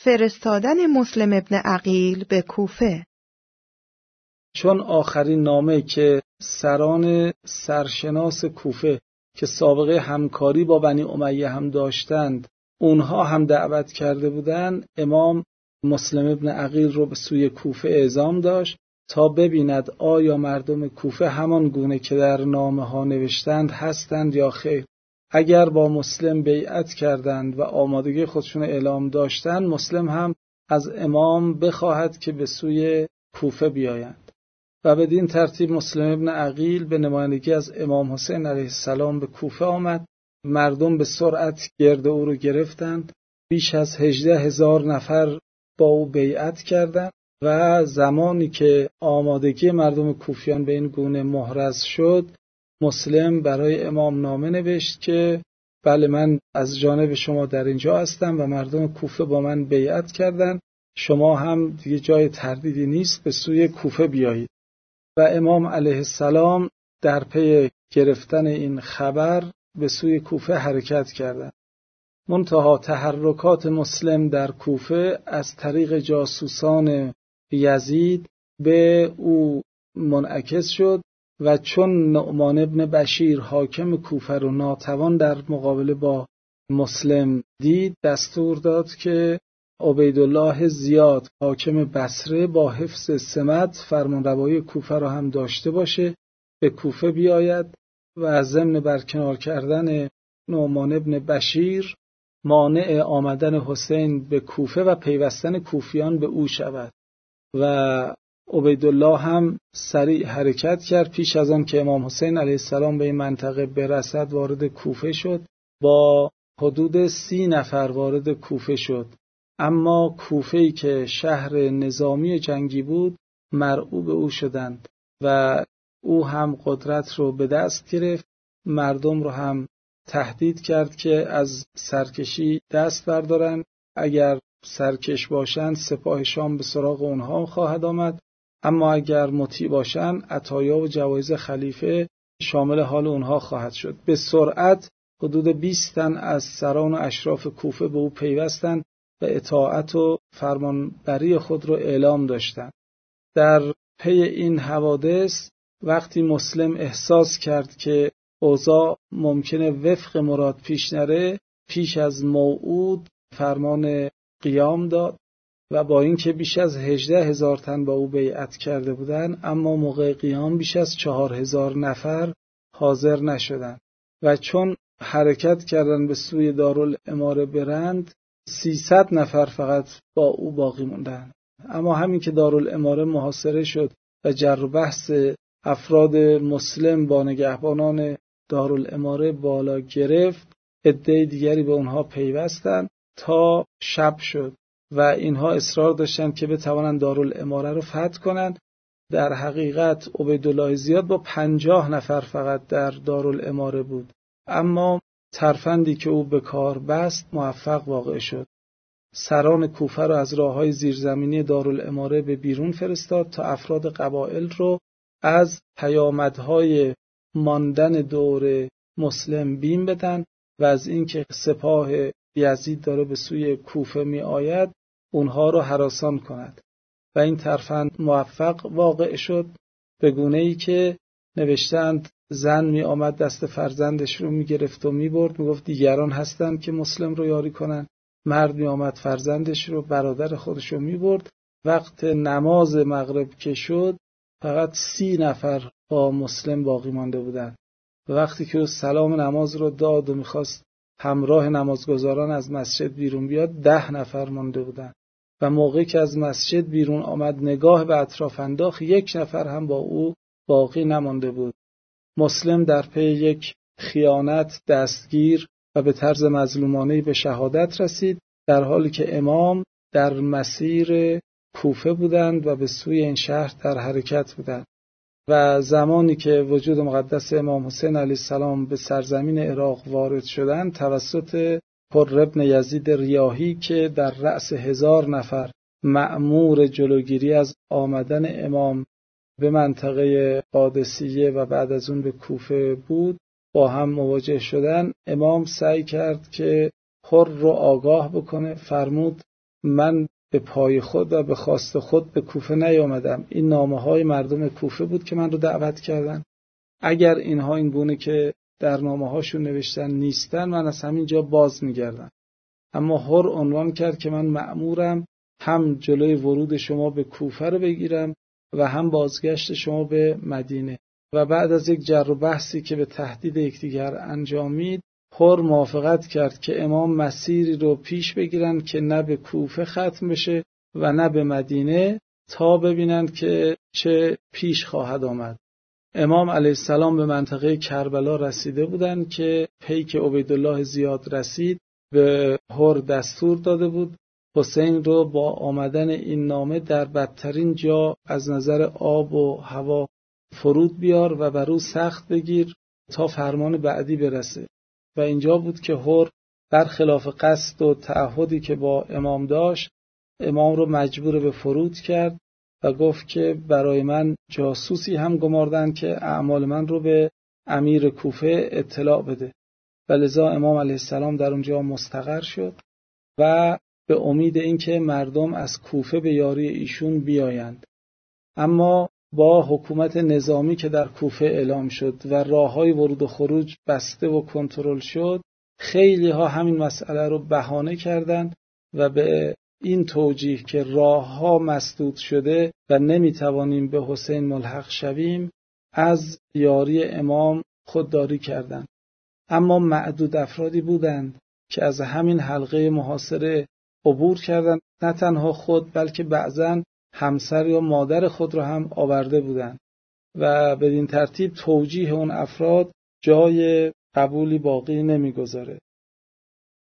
فرستادن مسلم ابن عقیل به کوفه. چون آخرین نامه که سران سرشناس کوفه که سابقه همکاری با بنی امیه هم داشتند اونها هم دعوت کرده بودند، امام مسلم ابن عقیل رو به سوی کوفه اعزام داشت تا ببیند آیا مردم کوفه همان گونه که در نامه ها نوشتند هستند یا خیر. اگر با مسلم بیعت کردند و آمادگی خودشون اعلام داشتند، مسلم هم از امام بخواهد که به سوی کوفه بیایند. و بدین ترتیب مسلم ابن عقیل به نمایندگی از امام حسین علیه السلام به کوفه آمد. مردم به سرعت گرد او رو گرفتند. بیش از 18,000 نفر با او بیعت کردند و زمانی که آمادگی مردم کوفیان به این گونه محرز شد، مسلم برای امام نامه نوشت که بله، من از جانب شما در اینجا هستم و مردم کوفه با من بیعت کردند، شما هم دیگه جای تردیدی نیست، به سوی کوفه بیایید. و امام علیه السلام در پی گرفتن این خبر به سوی کوفه حرکت کردند. منتها تحرکات مسلم در کوفه از طریق جاسوسان یزید به او منعکس شد و چون نعمان ابن بشیر حاکم کوفه رو ناتوان در مقابله با مسلم دید، دستور داد که عبیدالله زیاد حاکم بصره با حفظ سمت فرمانروایی کوفه رو هم داشته باشه، به کوفه بیاید و ضمن برکنار کردن نعمان ابن بشیر مانع آمدن حسین به کوفه و پیوستن کوفیان به او شود. و عبیدالله هم سریع حرکت کرد. پیش از آن که امام حسین علیه السلام به این منطقه برسد وارد کوفه شد. با حدود 30 نفر وارد کوفه شد. اما کوفه‌ای که شهر نظامی جنگی بود مرعوب او شدند و او هم قدرت رو به دست گرفت. مردم رو هم تهدید کرد که از سرکشی دست بردارن. اگر سرکش باشند سپاه شام به سراغ اونها خواهد آمد، اما اگر مطیع باشند عطایا و جوایز خلیفه شامل حال اونها خواهد شد. به سرعت حدود 20 تن از سران و اشراف کوفه به او پیوستند و اطاعت و فرمانبری خود را اعلام داشتند. در پی این حوادث وقتی مسلم احساس کرد که اوضاع ممکنه وفق مراد پیش نره، پیش از موعود فرمان قیام داد و با اینکه بیش از 18,000 تن با او بیعت کرده بودند، اما موقع قیام بیش از 4,000 نفر حاضر نشدند و چون حرکت کردند به سوی دارالاماره برند، 300 نفر فقط با او باقی موندند. اما همین که دارالاماره محاصره شد و جر و بحث افراد مسلم با نگهبانان دارالاماره بالا گرفت، عده دیگری به اونها پیوستند تا شب شد و اینها اصرار داشتند که بتوانند دارالاماره رو فتح کنند. در حقیقت عبیدالله زیاد با 50 نفر فقط در دارالاماره بود، اما ترفندی که او به کار بست موفق واقع شد. سران کوفه را از راه‌های زیرزمینی دارالاماره به بیرون فرستاد تا افراد قبایل رو از پیامدهای ماندن دور مسلم بیم بدن و از اینکه سپاه یزید داره به سوی کوفه می آید اونها رو هراسان کند. و این ترفند موفق واقع شد، به گونه‌ای که نوشتند زن می آمد دست فرزندش رو می گرفت و می برد، می گفت دیگران هستند که مسلم رو یاری کنن. مرد می آمد فرزندش رو، برادر خودش رو می برد. وقت نماز مغرب که شد فقط 30 نفر با مسلم باقی مانده بودند. و وقتی که سلام نماز رو داد و میخواست همراه نمازگزاران از مسجد بیرون بیاد، 10 نفر مانده بودند. و موقعی که از مسجد بیرون آمد نگاه به اطراف انداخت، 1 نفر هم با او باقی نمانده بود. مسلم در پی یک خیانت دستگیر و به طرز مظلومانه‌ای به شهادت رسید، در حالی که امام در مسیر کوفه بودند و به سوی این شهر در حرکت بودند. و زمانی که وجود مقدس امام حسین علیه السلام به سرزمین عراق وارد شدند توسط حر ابن یزید ریاحی که در رأس 1000 نفر مأمور جلوگیری از آمدن امام به منطقه قادسیه و بعد از اون به کوفه بود، با هم مواجه شدن. امام سعی کرد که حر رو آگاه بکنه، فرمود من به پای خود و به خواست خود به کوفه نیامدم. این نامه‌های مردم کوفه بود که من رو دعوت کردن. اگر اینها این گونه که در نامه‌هاشون نوشتن نیستن، من از همین جا باز می‌گردم. اما هر عنوان کرد که من مأمورم هم جلوی ورود شما به کوفه رو بگیرم و هم بازگشت شما به مدینه. و بعد از یک جر و بحثی که به تهدید یکدیگر انجامید، هر موافقت کرد که امام مسیری رو پیش بگیرن که نه به کوفه ختم بشه و نه به مدینه، تا ببینند که چه پیش خواهد آمد. امام علیه السلام به منطقه کربلا رسیده بودند که پیک عبیدالله زیاد رسید به هر دستور داده بود حسین رو با آمدن این نامه در بدترین جا از نظر آب و هوا فرود بیار و بر او سخت بگیر تا فرمان بعدی برسه. و اینجا بود که هر برخلاف قصد و تعهدی که با امام داشت، امام رو مجبور به فرود کرد و گفت که برای من جاسوسی هم گماردن که اعمال من رو به امیر کوفه اطلاع بده. و لذا امام علیه السلام در اونجا مستقر شد و به امید اینکه مردم از کوفه به یاری ایشون بیایند. اما با حکومت نظامی که در کوفه اعلام شد و راههای ورود و خروج بسته و کنترل شد، خیلی ها همین مسئله رو بهانه کردند و به این توجیه که راهها مسدود شده و نمیتوانیم به حسین ملحق شویم، از یاری امام خودداری کردند. اما معدود افرادی بودند که از همین حلقه محاصره عبور کردند، نه تنها خود بلکه بعضاً همسر یا مادر خود را هم آورده بودند و بدین ترتیب توجیه اون افراد جای قبولی باقی نمیگذاره.